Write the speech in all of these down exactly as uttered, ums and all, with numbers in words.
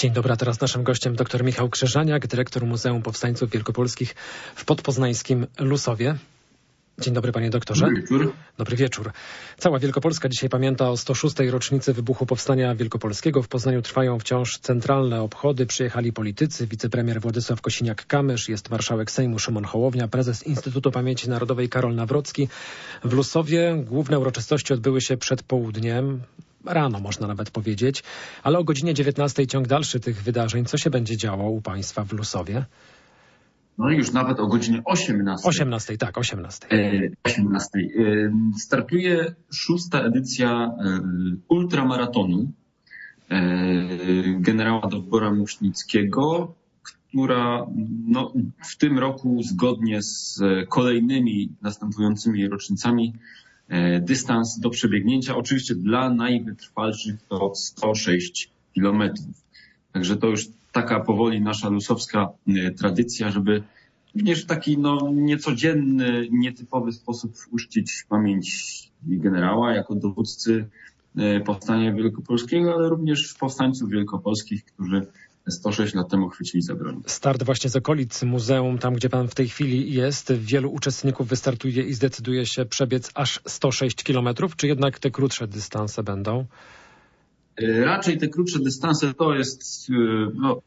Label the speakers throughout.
Speaker 1: Dzień dobry, a teraz naszym gościem dr Michał Krzyżaniak, dyrektor Muzeum Powstańców Wielkopolskich w podpoznańskim Lusowie. Dzień dobry, panie doktorze.
Speaker 2: Dobry wieczór.
Speaker 1: Dobry wieczór. Cała Wielkopolska dzisiaj pamięta o sto szóstej rocznicy wybuchu Powstania Wielkopolskiego. W Poznaniu trwają wciąż centralne obchody. Przyjechali politycy, wicepremier Władysław Kosiniak-Kamysz, jest marszałek Sejmu Szymon Hołownia, prezes Instytutu Pamięci Narodowej Karol Nawrocki. W Lusowie główne uroczystości odbyły się przed południem. Rano, można nawet powiedzieć, ale o godzinie dziewiętnastej ciąg dalszy tych wydarzeń. Co się będzie działo u państwa w Lusowie?
Speaker 2: No i już nawet o godzinie osiemnastej.
Speaker 1: osiemnastej, tak, osiemnastej.
Speaker 2: osiemnastej. Startuje szósta edycja ultramaratonu generała Dobrora Musznickiego, która no, w tym roku zgodnie z kolejnymi następującymi rocznicami dystans do przebiegnięcia, oczywiście dla najwytrwalszych to sto sześć kilometrów. Także to już taka powoli nasza lusowska tradycja, żeby również w taki no, niecodzienny, nietypowy sposób uczcić pamięć generała jako dowódcy powstania wielkopolskiego, ale również powstańców wielkopolskich, którzy sto sześć lat temu chwycili za broń.
Speaker 1: Start właśnie z okolic muzeum, tam gdzie pan w tej chwili jest. Wielu uczestników wystartuje i zdecyduje się przebiec aż sto sześć kilometrów, czy jednak te krótsze dystanse będą?
Speaker 2: Raczej te krótsze dystanse to jest, no,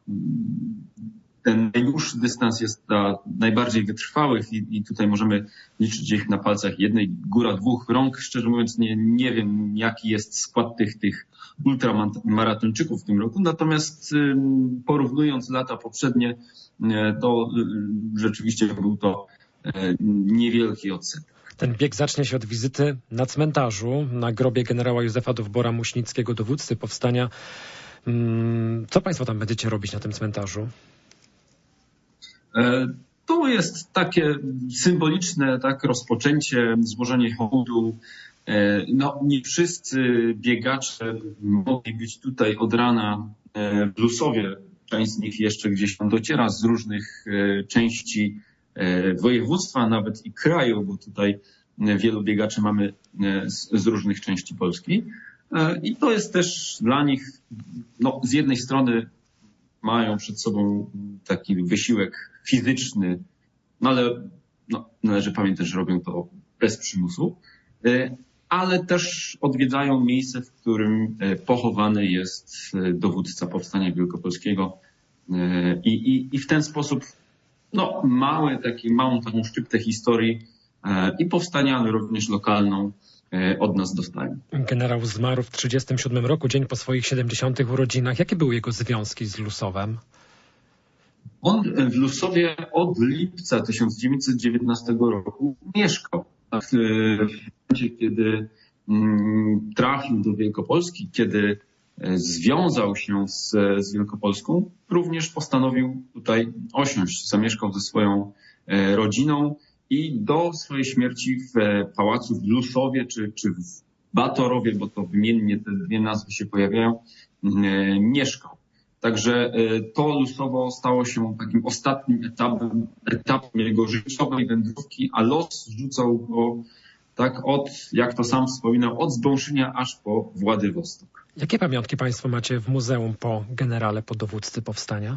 Speaker 2: ten najdłuższy dystans jest dla najbardziej wytrwałych i, i tutaj możemy liczyć ich na palcach jednej, góra dwóch rąk. Szczerze mówiąc nie, nie wiem, jaki jest skład tych, tych ultramaratończyków w tym roku, natomiast porównując lata poprzednie, to rzeczywiście był to niewielki odsetek.
Speaker 1: Ten bieg zacznie się od wizyty na cmentarzu, na grobie generała Józefa Dowbora-Muśnickiego, dowódcy powstania. Co państwo tam będziecie robić na tym cmentarzu?
Speaker 2: To jest takie symboliczne tak, rozpoczęcie, złożenie hołdu. No, nie wszyscy biegacze mogli być tutaj od rana w Lusowie. Część z nich jeszcze gdzieś tam dociera z różnych części województwa, nawet i kraju, bo tutaj wielu biegaczy mamy z, z różnych części Polski. I to jest też dla nich, no, z jednej strony mają przed sobą taki wysiłek fizyczny, no ale no, należy pamiętać, że robią to bez przymusu, ale też odwiedzają miejsce, w którym pochowany jest dowódca Powstania Wielkopolskiego i, i, i w ten sposób no, mały, taki, małą taką szczyptę historii i powstania, ale również lokalną od nas dostają.
Speaker 1: Generał zmarł w trzydziestym siódmym roku, dzień po swoich siedemdziesiątych urodzinach. Jakie były jego związki z Lusowem?
Speaker 2: On w Lusowie od lipca tysiąc dziewięćset dziewiętnastego roku mieszkał. W momencie, kiedy trafił do Wielkopolski, kiedy związał się z, z Wielkopolską, również postanowił tutaj osiąść. Zamieszkał ze swoją rodziną i do swojej śmierci w pałacu w Lusowie czy, czy w Batorowie, bo to wymiennie te dwie nazwy się pojawiają, mieszkał. Także to Lusowo stało się takim ostatnim etapem, etapem jego życiowej wędrówki, a los rzucał go tak od, jak to sam wspominał, od Zbąszynia aż po Władywostok.
Speaker 1: Jakie pamiątki państwo macie w muzeum po generale, po dowódcy powstania?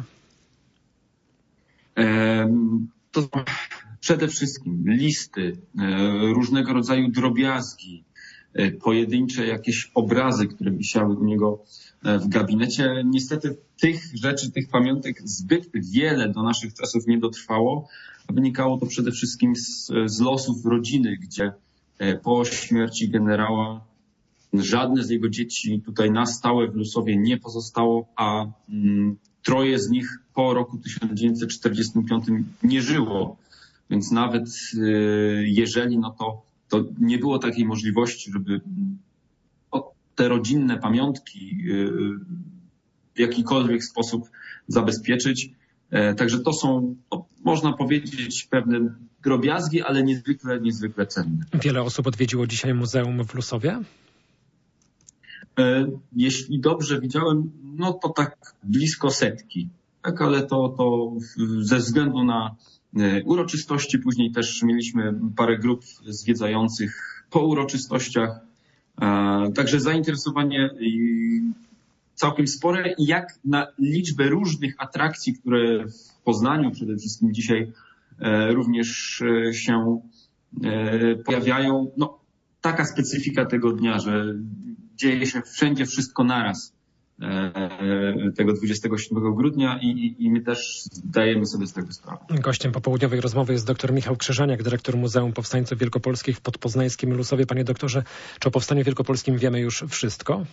Speaker 2: To przede wszystkim listy, różnego rodzaju drobiazgi, pojedyncze jakieś obrazy, które wisiały u niego w gabinecie. Niestety tych rzeczy, tych pamiątek zbyt wiele do naszych czasów nie dotrwało. Wynikało to przede wszystkim z, z losów rodziny, gdzie po śmierci generała żadne z jego dzieci tutaj na stałe w Lusowie nie pozostało, a mm, troje z nich po roku tysiąc dziewięćset czterdziestym piątym nie żyło. Więc nawet y, jeżeli, no to, to nie było takiej możliwości, żeby o, te rodzinne pamiątki y, w jakikolwiek sposób zabezpieczyć. E, także to są, no, można powiedzieć, pewne drobiazgi, ale niezwykle, niezwykle cenne.
Speaker 1: Wiele osób odwiedziło dzisiaj muzeum w Lusowie?
Speaker 2: Jeśli dobrze widziałem, no to tak blisko setki. Tak, ale to, to ze względu na uroczystości. Później też mieliśmy parę grup zwiedzających po uroczystościach. Także zainteresowanie całkiem spore i jak na liczbę różnych atrakcji, które w Poznaniu przede wszystkim dzisiaj również się pojawiają, no taka specyfika tego dnia, że dzieje się wszędzie wszystko naraz tego dwudziestego siódmego grudnia i, i, i my też zdajemy sobie z tego sprawę.
Speaker 1: Gościem popołudniowej rozmowy jest dr Michał Krzyżaniak, dyrektor Muzeum Powstańców Wielkopolskich w podpoznańskim Lusowie. Panie doktorze, czy o Powstaniu Wielkopolskim wiemy już wszystko?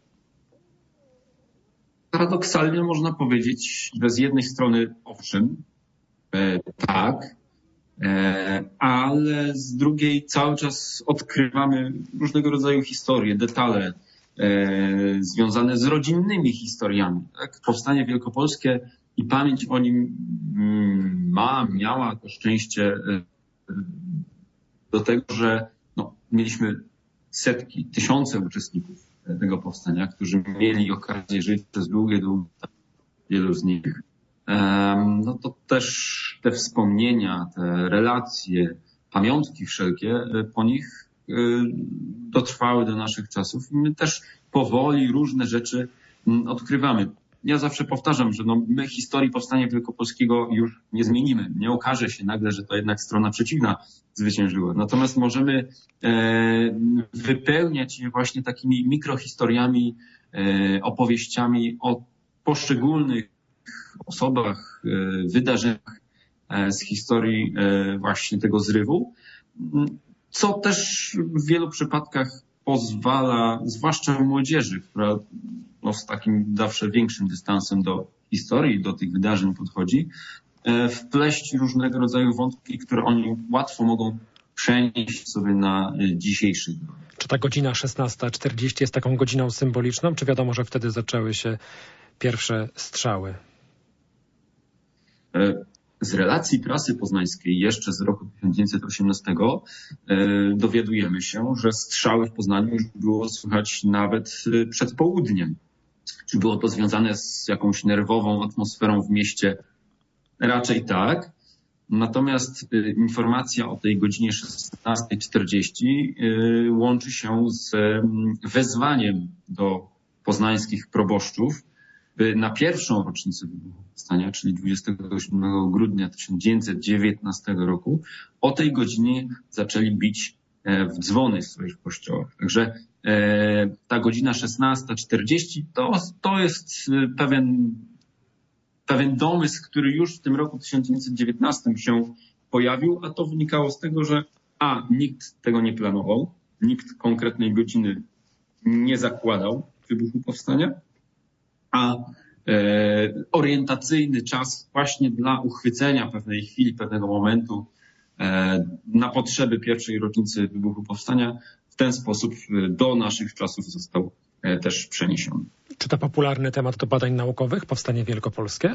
Speaker 2: Paradoksalnie można powiedzieć, że z jednej strony owszem, e, tak, e, ale z drugiej cały czas odkrywamy różnego rodzaju historie, detale e, związane z rodzinnymi historiami. Tak? Powstanie Wielkopolskie i pamięć o nim mm, ma, miała to szczęście e, do tego, że no, mieliśmy setki, tysiące uczestników tego powstania, którzy mieli okazję żyć przez długie, długie lata, wielu z nich, no to też te wspomnienia, te relacje, pamiątki wszelkie po nich dotrwały do naszych czasów i my też powoli różne rzeczy odkrywamy. Ja zawsze powtarzam, że no my historii Powstania Wielkopolskiego już nie zmienimy. Nie okaże się nagle, że to jednak strona przeciwna zwyciężyła. Natomiast możemy e, wypełniać je właśnie takimi mikrohistoriami, e, opowieściami o poszczególnych osobach, e, wydarzeniach e, z historii e, właśnie tego zrywu, co też w wielu przypadkach pozwala, zwłaszcza młodzieży, która no, z takim zawsze większym dystansem do historii, do tych wydarzeń podchodzi, wpleść różnego rodzaju wątki, które oni łatwo mogą przenieść sobie na dzisiejszy dzień.
Speaker 1: Czy ta godzina szesnasta czterdzieści jest taką godziną symboliczną, czy wiadomo, że wtedy zaczęły się pierwsze strzały?
Speaker 2: Z relacji prasy poznańskiej jeszcze z roku tysiąc dziewięćset osiemnastego dowiadujemy się, że strzały w Poznaniu już było słychać nawet przed południem. Czy było to związane z jakąś nerwową atmosferą w mieście? Raczej tak. Natomiast informacja o tej godzinie szesnasta czterdzieści łączy się z wezwaniem do poznańskich proboszczów, by na pierwszą rocznicę wybuchu powstania, czyli dwudziestego siódmego grudnia tysiąc dziewięćset dziewiętnastego roku, o tej godzinie zaczęli bić w dzwony w swoich kościołach. Także ta godzina szesnasta czterdzieści to, to jest pewien, pewien domysł, który już w tym roku tysiąc dziewięćset dziewiętnastym się pojawił, a to wynikało z tego, że a, nikt tego nie planował, nikt konkretnej godziny nie zakładał wybuchu powstania, a e, orientacyjny czas właśnie dla uchwycenia pewnej chwili, pewnego momentu e, na potrzeby pierwszej rocznicy wybuchu powstania w ten sposób do naszych czasów został e, też przeniesiony.
Speaker 1: Czy to popularny temat do badań naukowych, Powstanie Wielkopolskie?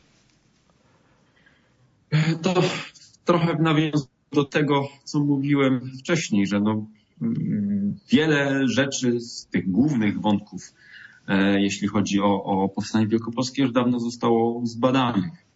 Speaker 2: E, to trochę nawiązuje do tego, co mówiłem wcześniej, że no, m, wiele rzeczy z tych głównych wątków, jeśli chodzi o, o Powstanie Wielkopolskie, już dawno zostało zbadanych.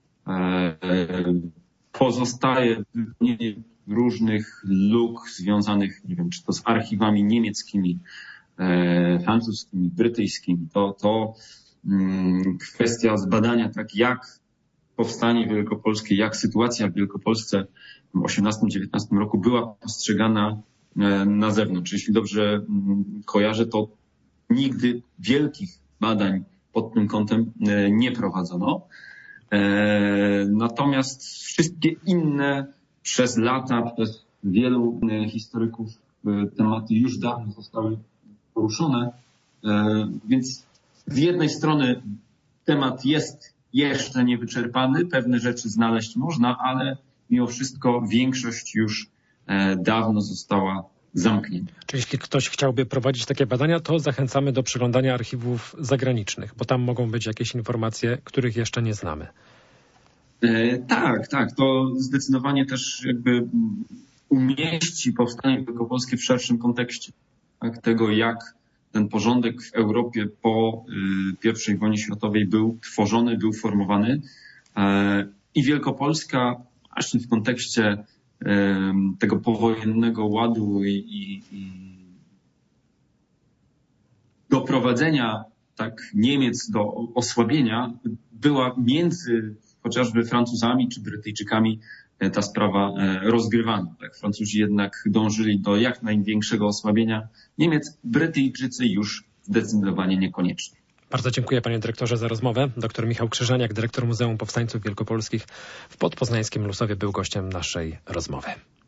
Speaker 2: Pozostaje różnych luk związanych, nie wiem, czy to z archiwami niemieckimi, francuskimi, brytyjskimi. To, to kwestia zbadania, tak jak Powstanie Wielkopolskie, jak sytuacja w Wielkopolsce w osiemnastym dziewiętnastym roku była postrzegana na zewnątrz. Jeśli dobrze kojarzę, to nigdy wielkich badań pod tym kątem nie prowadzono. Natomiast wszystkie inne przez lata, przez wielu historyków tematy już dawno zostały poruszone. Więc z jednej strony temat jest jeszcze niewyczerpany, pewne rzeczy znaleźć można, ale mimo wszystko większość już dawno została zamknięta.
Speaker 1: Czyli jeśli ktoś chciałby prowadzić takie badania, to zachęcamy do przeglądania archiwów zagranicznych, bo tam mogą być jakieś informacje, których jeszcze nie znamy.
Speaker 2: E, tak, tak. To zdecydowanie też jakby umieści Powstanie Wielkopolskie w szerszym kontekście, tak, tego, jak ten porządek w Europie po y, pierwszej wojnie światowej był tworzony, był formowany. E, I Wielkopolska właśnie w kontekście tego powojennego ładu i, i, i doprowadzenia tak Niemiec do osłabienia była między chociażby Francuzami czy Brytyjczykami ta sprawa rozgrywana. Tak, Francuzi jednak dążyli do jak największego osłabienia Niemiec, Brytyjczycy już zdecydowanie niekoniecznie.
Speaker 1: Bardzo dziękuję panie dyrektorze za rozmowę. Doktor Michał Krzyżaniak, dyrektor Muzeum Powstańców Wielkopolskich w podpoznańskim Lusowie, był gościem naszej rozmowy.